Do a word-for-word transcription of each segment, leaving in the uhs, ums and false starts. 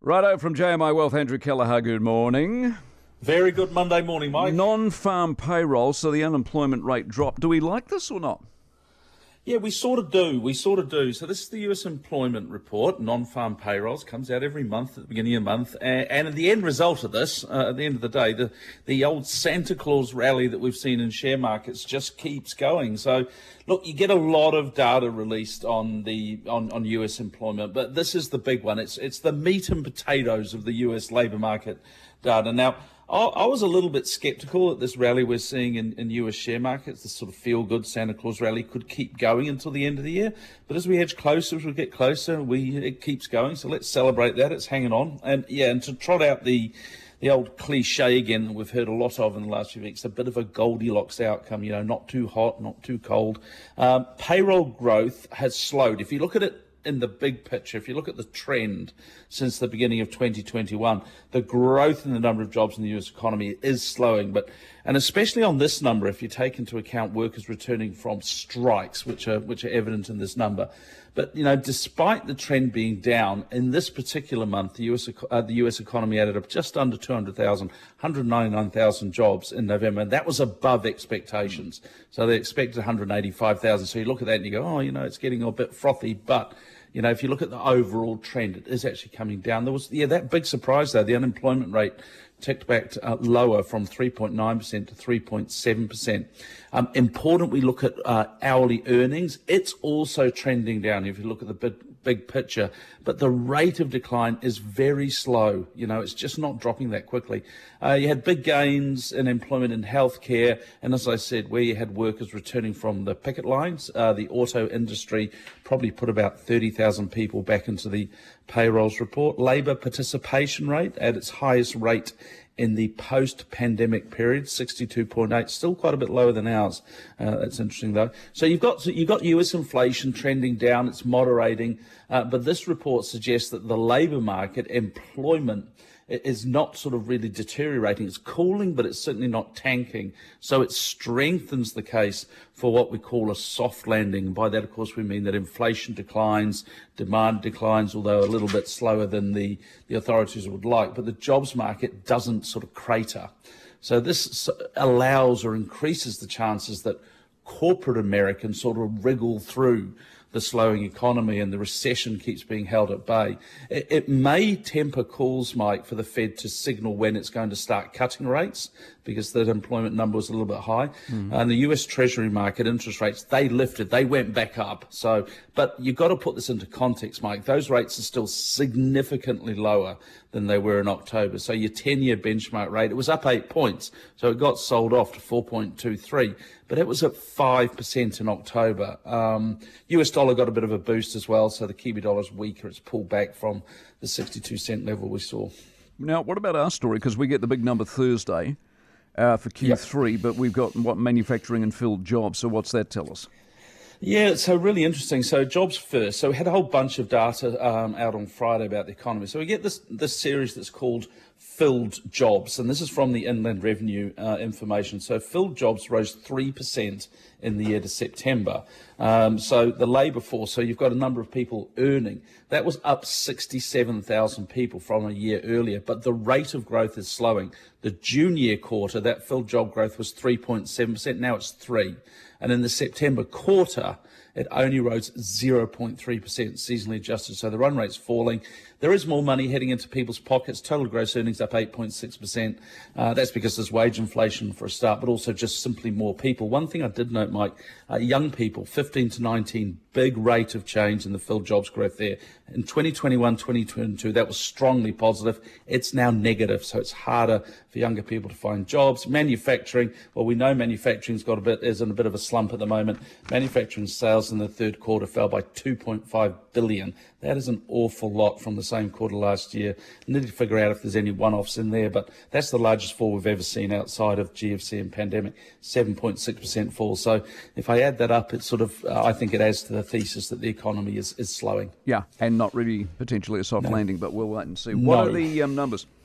Righto, from J M I Wealth, Andrew Kelleher, good morning. Very good Monday morning, Mike. Non-farm payroll, so the unemployment rate dropped. Do we like this or not? Yeah, we sort of do. We sort of do. So this is the U S employment report, non-farm payrolls, comes out every month at the beginning of the month. And, and at the end result of this, uh, at the end of the day, the, the old Santa Claus rally that we've seen in share markets just keeps going. So, look, you get a lot of data released on the on, on U S employment, but this is the big one. It's it's the meat and potatoes of the U S labour market data. Now, I was a little bit sceptical that this rally we're seeing in, in U S share markets, this sort of feel-good Santa Claus rally, could keep going until the end of the year. But as we edge closer, as we get closer, we it keeps going. So let's celebrate that. It's hanging on. And yeah, and to trot out the the old cliche again that we've heard a lot of in the last few weeks, a bit of a Goldilocks outcome, you know, not too hot, not too cold. Um, payroll growth has slowed. If you look at it in the big picture, if you look at the trend since the beginning of twenty twenty-one, the growth in the number of jobs in the U S economy is slowing. But and especially on this number, if you take into account workers returning from strikes, which are which are evident in this number. But you know, despite the trend being down in this particular month, the U S uh, the U S economy added up just under two hundred thousand, one hundred ninety-nine thousand jobs in November, and that was above expectations. So they expected one hundred eighty-five thousand. So you look at that and you go, oh, you know, it's getting a bit frothy, but you know, if you look at the overall trend, it is actually coming down. There was, yeah, that big surprise though. The unemployment rate ticked back to, uh, lower from three point nine percent to three point seven percent. Um, important, we look at uh, hourly earnings. It's also trending down if you look at the big, big picture. But the rate of decline is very slow. You know, it's just not dropping that quickly. Uh, you had big gains in employment in healthcare. And as I said, where you had workers returning from the picket lines, uh, the auto industry probably put about thirty thousand people back into the payrolls report. Labour participation rate at its highest rate in the post-pandemic period, sixty-two point eight, still quite a bit lower than ours. Uh, that's interesting, though. So you've got you've got U S inflation trending down, it's moderating, uh, but this report suggests that the labour market, employment, is not sort of really deteriorating. It's cooling, but it's certainly not tanking. So it strengthens the case for what we call a soft landing. By that, of course, we mean that inflation declines, demand declines, although a little bit slower than the, the authorities would like, but the jobs market doesn't sort of crater. So this allows or increases the chances that corporate Americans sort of wriggle through the slowing economy and the recession keeps being held at bay. It, it may temper calls, Mike, for the Fed to signal when it's going to start cutting rates because that employment number was a little bit high. Mm. And the U S Treasury market interest rates, they lifted, they went back up. So, but you've got to put this into context, Mike. Those rates are still significantly lower than they were in October. So your ten-year benchmark rate, it was up eight points. So it got sold off to four point two three, but it was at five percent in October. Um, U S dollar got a bit of a boost as well. So the Kiwi dollar's weaker. It's pulled back from the sixty-two cent level we saw. Now, what about our story? Because we get the big number Thursday uh, for Q three, yep. But we've got what manufacturing and filled jobs. So what's that tell us? Yeah, so really interesting. So jobs first. So we had a whole bunch of data um, out on Friday about the economy. So we get this this series that's called Filled Jobs, and this is from the Inland Revenue uh, information. So filled jobs rose three percent in the year to September. Um, so the labour force, so you've got a number of people earning, that was up sixty-seven thousand people from a year earlier, but the rate of growth is slowing. The June year quarter, that filled job growth was three point seven percent, now it's three. And in the September quarter, it only rose zero point three percent seasonally adjusted. So the run rate's falling. There is more money heading into people's pockets. Total gross earnings up eight point six percent. Uh, that's because there's wage inflation for a start, but also just simply more people. One thing I did note, Mike, uh, young people, fifteen to nineteen, big rate of change in the filled jobs growth there. In twenty twenty-one, twenty twenty-two, that was strongly positive. It's now negative, so it's harder for younger people to find jobs. Manufacturing, well, we know manufacturing's got a bit, is in a bit of a slump at the moment. Manufacturing sales in the third quarter fell by two point five billion. That is an awful lot from the same quarter last year. I need to figure out if there's any one-offs in there, but that's the largest fall we've ever seen outside of G F C and pandemic, seven point six percent fall. So if I add that up, it's sort of, uh, I think it adds to the thesis that the economy is, is slowing. Yeah, and not really potentially a soft no. landing, but we'll wait and see. No. What are the um, numbers?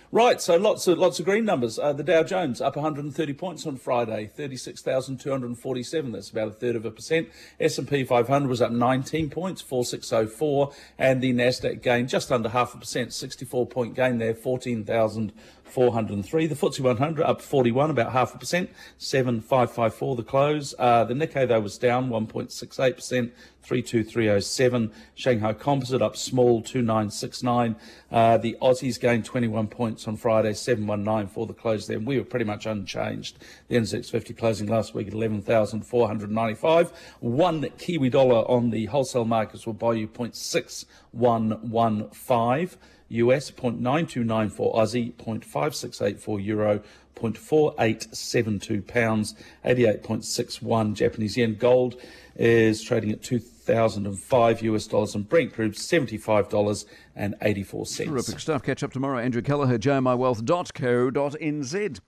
Right, so lots of lots of green numbers. Uh, the Dow Jones up one hundred thirty points on Friday, thirty-six thousand two hundred forty-seven. That's about a third of a percent. S and P five hundred was up nineteen points, four thousand six hundred four, and the Nasdaq gained just under half a percent, sixty-four point gain there, fourteen thousand four hundred three. The F T S E one hundred up forty-one, about half a percent, seven thousand five hundred fifty-four the close. Uh, the Nikkei though was down one point six eight percent, three two three oh seven. Shanghai Composite up small, two nine six nine. Uh, the Aussies gained twenty-one points on Friday, seven one nine for the close there. We were pretty much unchanged. The N Z X fifty closing last week at eleven thousand four hundred ninety-five. One Kiwi dollar on the wholesale markets will buy you zero point six one one five. U S zero point nine two nine four Aussie, zero point five six eight four Euro, zero point four eight seven two pounds, eighty-eight point six one Japanese yen. Gold is trading at two thousand five U S dollars, and Brent crude seventy-five dollars and eighty-four cents. Terrific stuff. Catch up tomorrow. Andrew Kelleher, J M I Wealth dot co dot N Z.